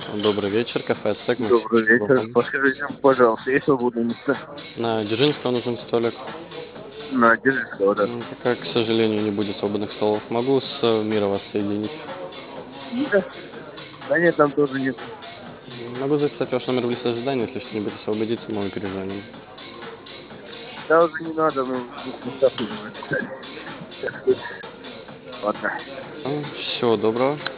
Добрый вечер, кафе «Ацтек», Максим, Добрый чем могу вечер. помочь? Подскажите, пожалуйста, есть свободное место На Дзержинского нужен столик. на Дзержинского, да? Пока, к сожалению, не будет свободных столов. Могу с Мира вас соединить. Да. Да нет, там тоже нет. Могу записать ваш номер в лист ожидания, если что-нибудь освободится, мы перезвоним. Да уже не надо, мы двух местах уже написали. Так что, ладно. Всего доброго.